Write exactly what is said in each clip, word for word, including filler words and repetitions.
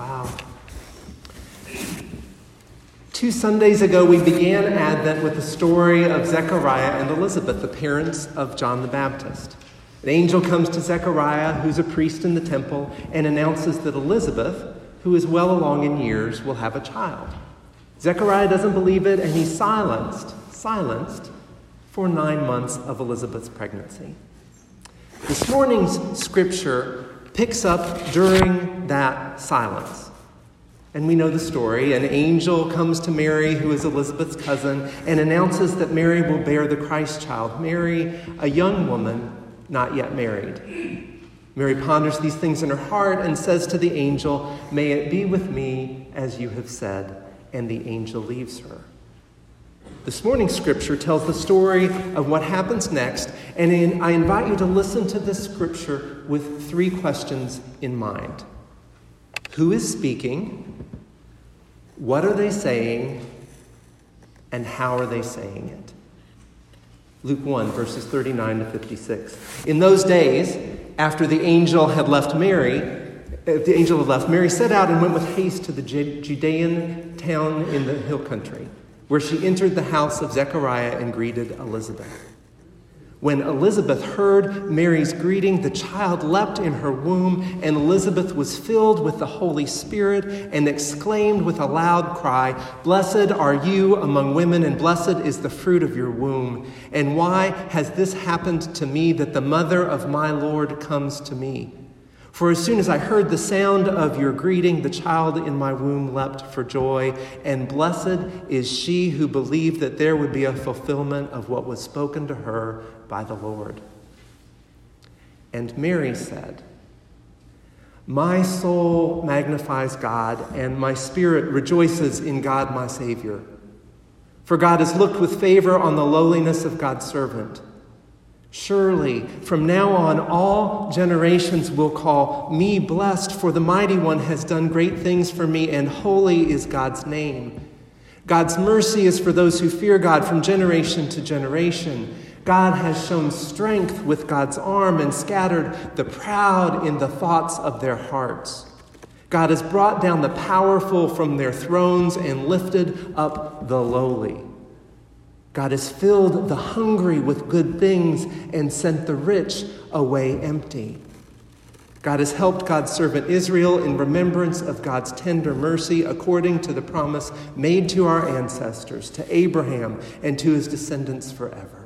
Wow. Two Sundays ago, we began Advent with the story of Zechariah and Elizabeth, the parents of John the Baptist. An angel comes to Zechariah, who's a priest in the temple, and announces that Elizabeth, who is well along in years, will have a child. Zechariah doesn't believe it, and he's silenced, silenced for nine months of Elizabeth's pregnancy. This morning's scripture picks up during that silence. And we know the story. An angel comes to Mary, who is Elizabeth's cousin, and announces that Mary will bear the Christ child. Mary, a young woman, not yet married. Mary ponders these things in her heart and says to the angel, "May it be with me as you have said." And the angel leaves her. This morning's scripture tells the story of what happens next, and in, I invite you to listen to this scripture with three questions in mind. Who is speaking? What are they saying? And how are they saying it? Luke one, verses thirty-nine to fifty-six. In those days, after the angel had left Mary, the angel had left, Mary set out and went with haste to the Judean town in the hill country, where she entered the house of Zechariah and greeted Elizabeth. When Elizabeth heard Mary's greeting, the child leapt in her womb, and Elizabeth was filled with the Holy Spirit and exclaimed with a loud cry, "Blessed are you among women, and blessed is the fruit of your womb. And why has this happened to me, that the mother of my Lord comes to me? For as soon as I heard the sound of your greeting, the child in my womb leapt for joy, and blessed is she who believed that there would be a fulfillment of what was spoken to her by the Lord." And Mary said, "My soul magnifies God, and my spirit rejoices in God my Savior. For God has looked with favor on the lowliness of God's servant. Surely, from now on, all generations will call me blessed, for the Mighty One has done great things for me, and holy is God's name. God's mercy is for those who fear God from generation to generation. God has shown strength with God's arm and scattered the proud in the thoughts of their hearts. God has brought down the powerful from their thrones and lifted up the lowly. God has filled the hungry with good things and sent the rich away empty. God has helped God's servant Israel in remembrance of God's tender mercy, according to the promise made to our ancestors, to Abraham and to his descendants forever."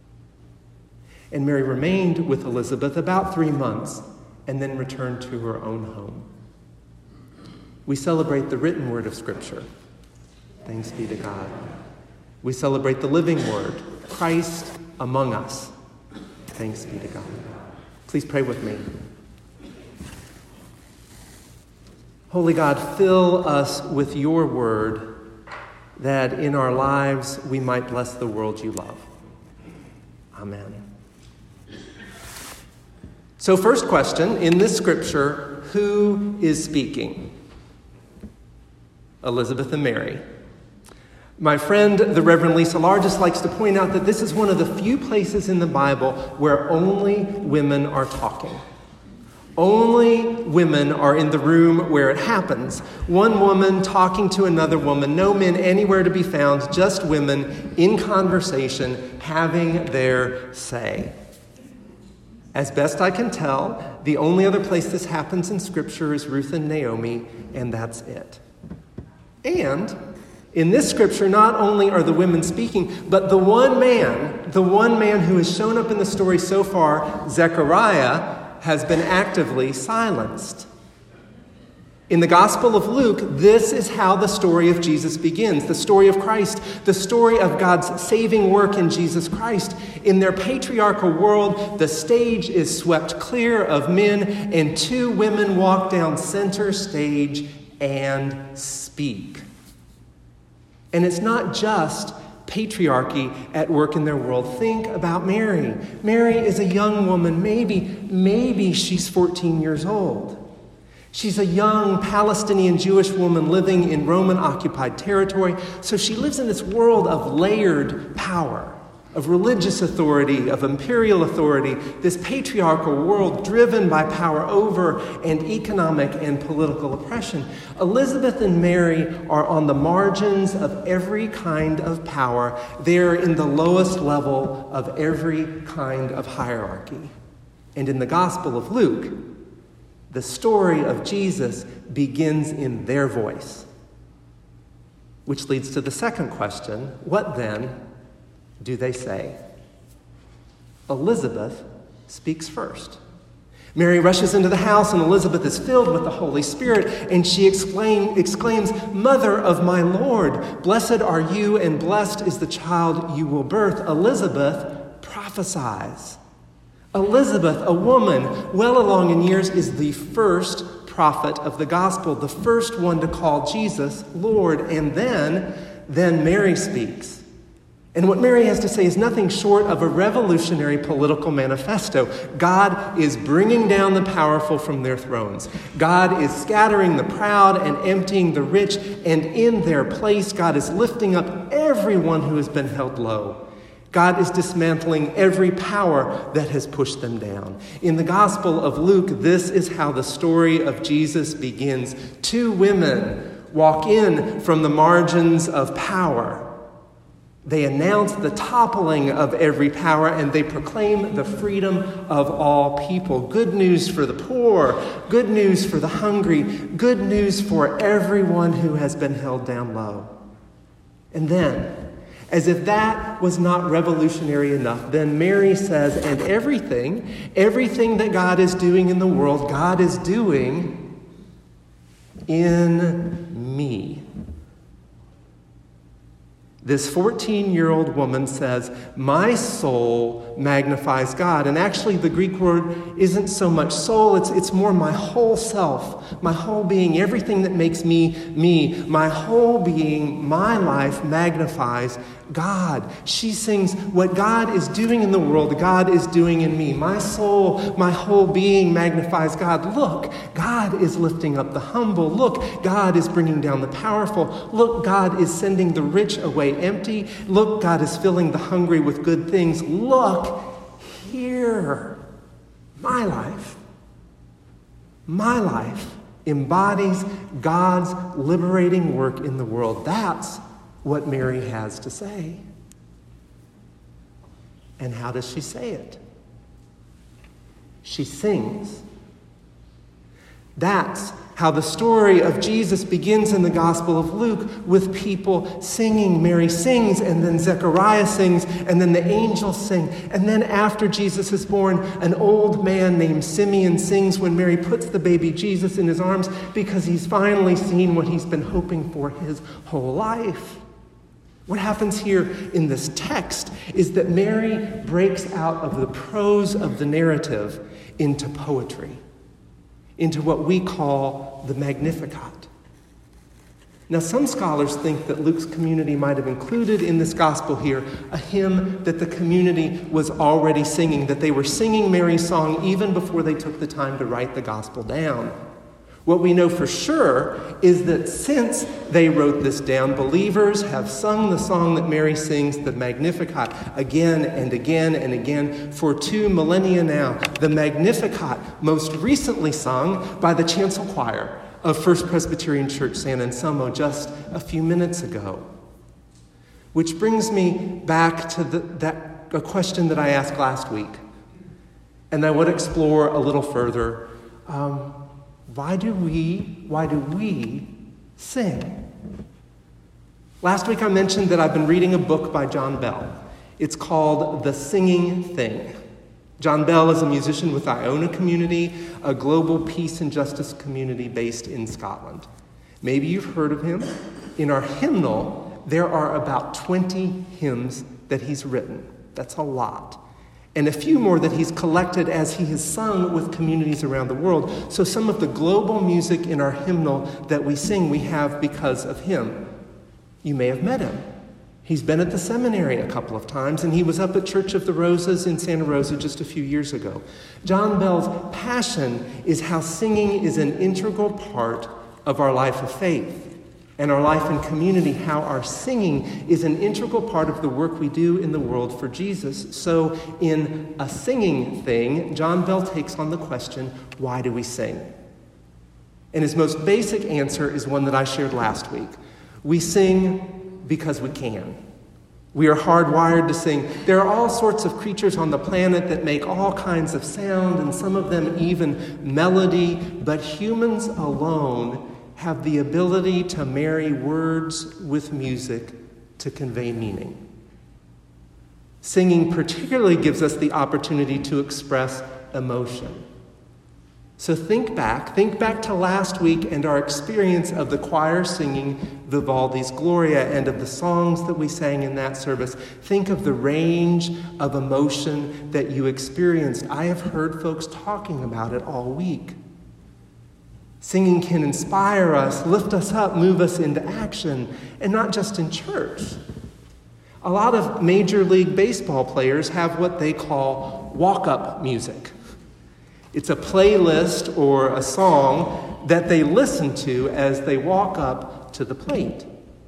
And Mary remained with Elizabeth about three months and then returned to her own home. We celebrate the written word of Scripture. Thanks be to God. We celebrate the living word, Christ among us. Thanks be to God. Please pray with me. Holy God, fill us with your word, that in our lives we might bless the world you love. Amen. So first question, in this scripture, who is speaking? Elizabeth and Mary. My friend, the Reverend Lisa Largis, likes to point out that this is one of the few places in the Bible where only women are talking. Only women are in the room where it happens. One woman talking to another woman, no men anywhere to be found, just women in conversation having their say. As best I can tell, the only other place this happens in Scripture is Ruth and Naomi, and that's it. And in this scripture, not only are the women speaking, but the one man, the one man who has shown up in the story so far, Zechariah, has been actively silenced. In the Gospel of Luke, this is how the story of Jesus begins, the story of Christ, the story of God's saving work in Jesus Christ. In their patriarchal world, the stage is swept clear of men, and two women walk down center stage and speak. And it's not just patriarchy at work in their world. Think about Mary. Mary is a young woman. Maybe, maybe she's fourteen years old. She's a young Palestinian Jewish woman living in Roman-occupied territory. So she lives in this world of layered power. of religious authority, of imperial authority, this patriarchal world driven by power over and economic and political oppression. Elizabeth and Mary are on the margins of every kind of power. They're in the lowest level of every kind of hierarchy. And in the Gospel of Luke, the story of Jesus begins in their voice. Which leads to the second question: what then do they say? Elizabeth speaks first. Mary rushes into the house, and Elizabeth is filled with the Holy Spirit, and she exclaim, exclaims, "Mother of my Lord, blessed are you, and blessed is the child you will birth." Elizabeth prophesies. Elizabeth, a woman well along in years, is the first prophet of the gospel, the first one to call Jesus Lord. And then, then Mary speaks. And what Mary has to say is nothing short of a revolutionary political manifesto. God is bringing down the powerful from their thrones. God is scattering the proud and emptying the rich. And in their place, God is lifting up everyone who has been held low. God is dismantling every power that has pushed them down. In the Gospel of Luke, this is how the story of Jesus begins. Two women walk in from the margins of power. They announce the toppling of every power, and they proclaim the freedom of all people. Good news for the poor, good news for the hungry, good news for everyone who has been held down low. And then, as if that was not revolutionary enough, then Mary says, and everything, everything that God is doing in the world, God is doing in me. This fourteen-year-old woman says, "My soul magnifies God." And actually, the Greek word isn't so much soul, it's, it's more my whole self, my whole being, everything that makes me, me. My whole being, my life magnifies God. She sings, what God is doing in the world, God is doing in me. My soul, my whole being magnifies God. Look, God is lifting up the humble. Look, God is bringing down the powerful. Look, God is sending the rich away empty. Look, God is filling the hungry with good things. Look here. My life, my life embodies God's liberating work in the world. That's what Mary has to say. And how does she say it? She sings. That's how the story of Jesus begins in the Gospel of Luke, with people singing. Mary sings, and then Zechariah sings, and then the angels sing. And then after Jesus is born, an old man named Simeon sings when Mary puts the baby Jesus in his arms, because he's finally seen what he's been hoping for his whole life. What happens here in this text is that Mary breaks out of the prose of the narrative into poetry, into what we call the Magnificat. Now, some scholars think that Luke's community might have included in this gospel here a hymn that the community was already singing, that they were singing Mary's song even before they took the time to write the gospel down. What we know for sure is that since they wrote this down, believers have sung the song that Mary sings, the Magnificat, again and again and again for two millennia now. The Magnificat, most recently sung by the chancel choir of First Presbyterian Church San Anselmo just a few minutes ago. Which brings me back to the, that a question that I asked last week, and I would explore a little further. Um, Why do we, why do we sing? Last week I mentioned that I've been reading a book by John Bell. It's called The Singing Thing. John Bell is a musician with Iona Community, a global peace and justice community based in Scotland. Maybe you've heard of him. In our hymnal, there are about twenty hymns that he's written. That's a lot. And a few more that he's collected as he has sung with communities around the world. So some of the global music in our hymnal that we sing, we have because of him. You may have met him. He's been at the seminary a couple of times, and he was up at Church of the Roses in Santa Rosa just a few years ago. John Bell's passion is how singing is an integral part of our life of faith. and our life in community, how our singing is an integral part of the work we do in the world for Jesus. So in A Singing Thing, John Bell takes on the question, why do we sing? And his most basic answer is one that I shared last week. We sing because we can. We are hardwired to sing. There are all sorts of creatures on the planet that make all kinds of sound, and some of them even melody, but humans alone have the ability to marry words with music to convey meaning. Singing particularly gives us the opportunity to express emotion. So think back, think back to last week and our experience of the choir singing Vivaldi's Gloria and of the songs that we sang in that service. Think of the range of emotion that you experienced. I have heard folks talking about it all week. Singing can inspire us, lift us up, move us into action, and not just in church. A lot of Major League Baseball players have what they call walk-up music. It's a playlist or a song that they listen to as they walk up to the plate.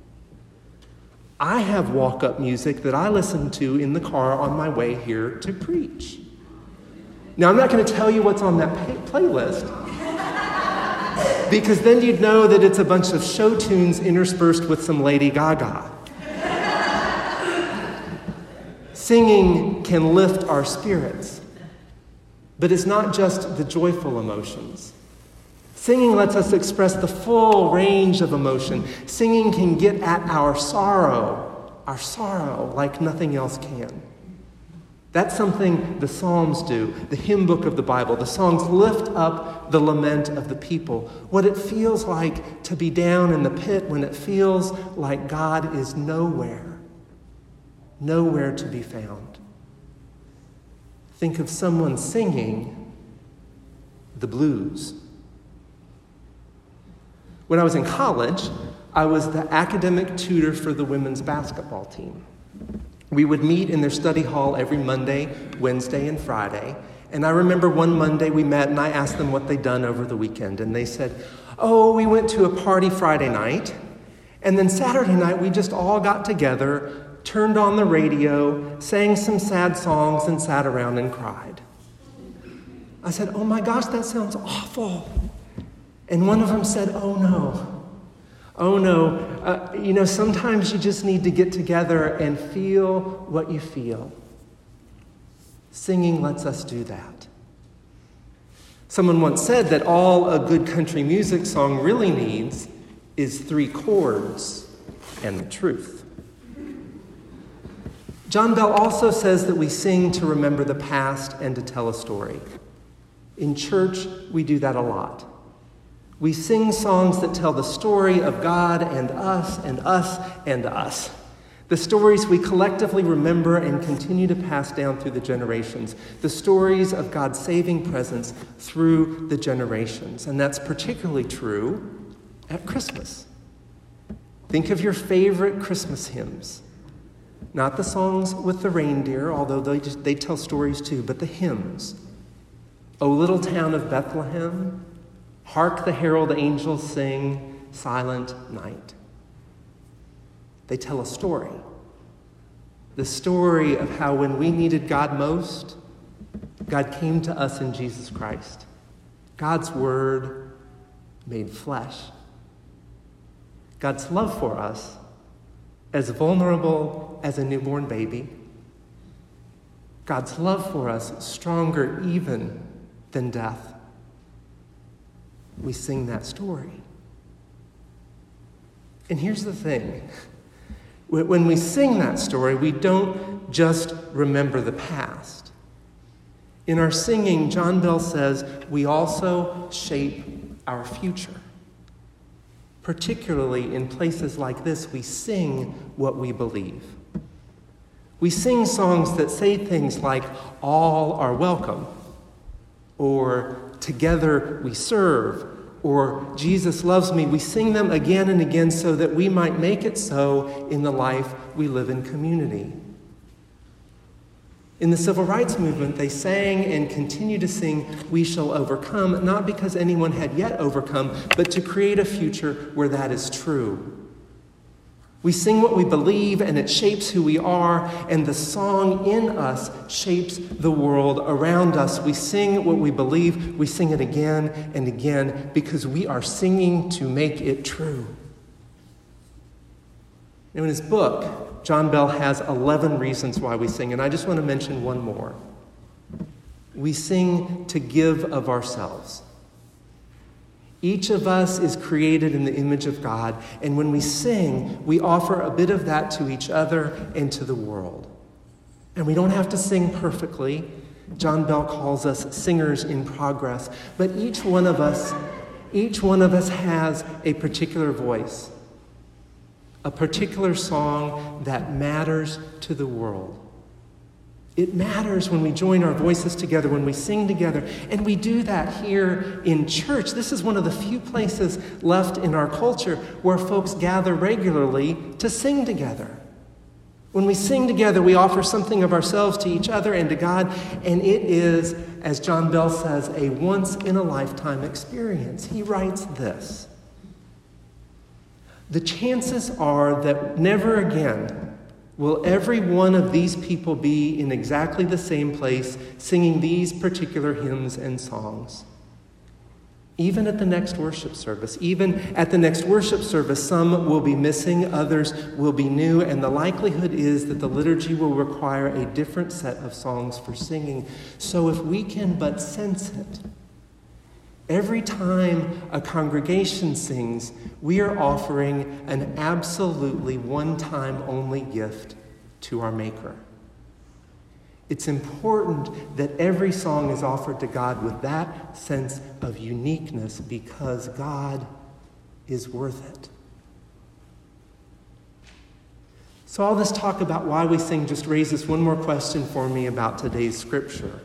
I have walk-up music that I listen to in the car on my way here to preach. Now, I'm not going to tell you what's on that pay- playlist, because then you'd know that it's a bunch of show tunes interspersed with some Lady Gaga. Singing can lift our spirits, but it's not just the joyful emotions. Singing lets us express the full range of emotion. Singing can get at our sorrow, our sorrow like nothing else can. That's something the Psalms do, the hymn book of the Bible. The songs lift up the lament of the people, what it feels like to be down in the pit when it feels like God is nowhere, nowhere to be found. Think of someone singing the blues. When I was in college, I was the academic tutor for the women's basketball team. We would meet in their study hall every Monday, Wednesday, and Friday. And I remember one Monday we met and I asked them what they'd done over the weekend. And they said, oh, we went to a party Friday night. And then Saturday night we just all got together, turned on the radio, sang some sad songs, and sat around and cried. I said, oh my gosh, that sounds awful. And one of them said, oh no. Oh no, uh, you know, sometimes you just need to get together and feel what you feel. Singing lets us do that. Someone once said that all a good country music song really needs is three chords and the truth. John Bell also says that we sing to remember the past and to tell a story. In church, we do that a lot. We sing songs that tell the story of God and us and us and us. The stories we collectively remember and continue to pass down through the generations. The stories of God's saving presence through the generations. And that's particularly true at Christmas. Think of your favorite Christmas hymns. Not the songs with the reindeer, although they, just, they tell stories too, but the hymns. O little town of Bethlehem, hark the herald angels sing, silent night. They tell a story. The story of how when we needed God most, God came to us in Jesus Christ. God's word made flesh. God's love for us, as vulnerable as a newborn baby. God's love for us stronger even than death. We sing that story. And here's the thing. When we sing that story, we don't just remember the past. In our singing, John Bell says, we also shape our future. Particularly in places like this, we sing what we believe. We sing songs that say things like, all are welcome, or together we serve, or Jesus loves me. We sing them again and again so that we might make it so in the life we live in community. In the civil rights movement, they sang and continue to sing, "We shall overcome," not because anyone had yet overcome, but to create a future where that is true. We sing what we believe, and it shapes who we are, and the song in us shapes the world around us. We sing what we believe, we sing it again and again, because we are singing to make it true. Now, in his book, John Bell has eleven reasons why we sing, and I just want to mention one more. We sing to give of ourselves. Each of us is created in the image of God, and when we sing, we offer a bit of that to each other and to the world. And we don't have to sing perfectly. John Bell calls us singers in progress, but each one of us, each one of us has a particular voice, a particular song that matters to the world. It matters when we join our voices together, when we sing together, and we do that here in church. This is one of the few places left in our culture where folks gather regularly to sing together. When we sing together, we offer something of ourselves to each other and to God, and it is, as John Bell says, a once-in-a-lifetime experience. He writes this: "The chances are that never again will every one of these people be in exactly the same place singing these particular hymns and songs. Even at the next worship service, even at the next worship service, some will be missing, others will be new, and the likelihood is that the liturgy will require a different set of songs for singing. So if we can but sense it, every time a congregation sings, we are offering an absolutely one-time only gift to our Maker. It's important that every song is offered to God with that sense of uniqueness because God is worth it." So all this talk about why we sing just raises one more question for me about today's scripture.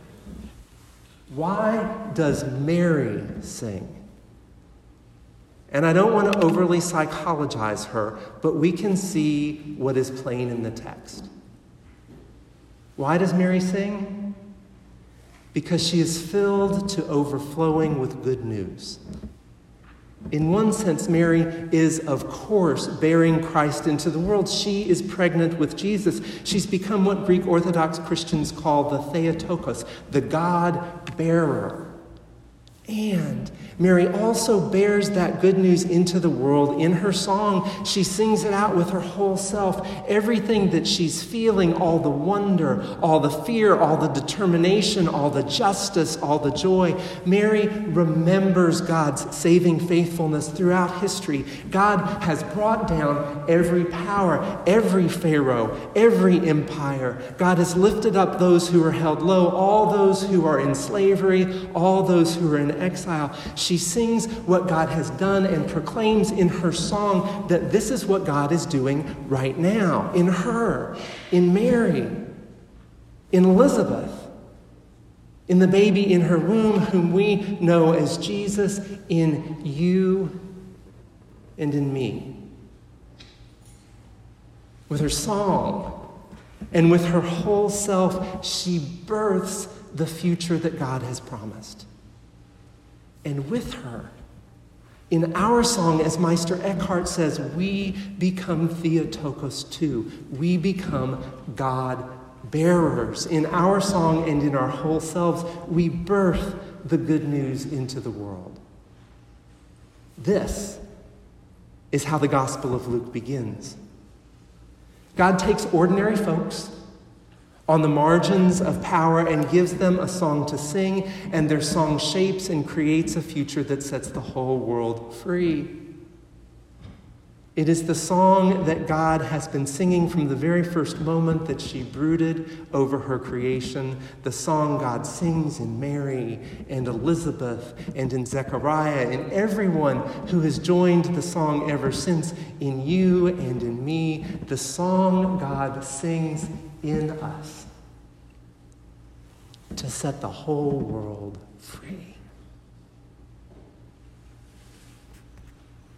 Why does Mary sing? And I don't want to overly psychologize her, but we can see what is plain in the text. Why does Mary sing? Because she is filled to overflowing with good news. In one sense, Mary is, of course, bearing Christ into the world. She is pregnant with Jesus. She's become what Greek Orthodox Christians call the Theotokos, the God-bearer. And Mary also bears that good news into the world in her song. She sings it out with her whole self. Everything that she's feeling, all the wonder, all the fear, all the determination, all the justice, all the joy. Mary remembers God's saving faithfulness throughout history. God has brought down every power, every Pharaoh, every empire. God has lifted up those who are held low, all those who are in slavery, all those who are in exile. She sings what God has done and proclaims in her song that this is what God is doing right now in her, in Mary, in Elizabeth, in the baby in her womb whom we know as Jesus, in you and in me. With her song and with her whole self, she births the future that God has promised. And with her, in our song, as Meister Eckhart says, we become Theotokos too. We become God-bearers. In our song and in our whole selves, we birth the good news into the world. This is how the Gospel of Luke begins. God takes ordinary folks on the margins of power and gives them a song to sing, and their song shapes and creates a future that sets the whole world free. It is the song that God has been singing from the very first moment that she brooded over her creation, the song God sings in Mary and Elizabeth and in Zechariah and everyone who has joined the song ever since, in you and in me, the song God sings in us to set the whole world free.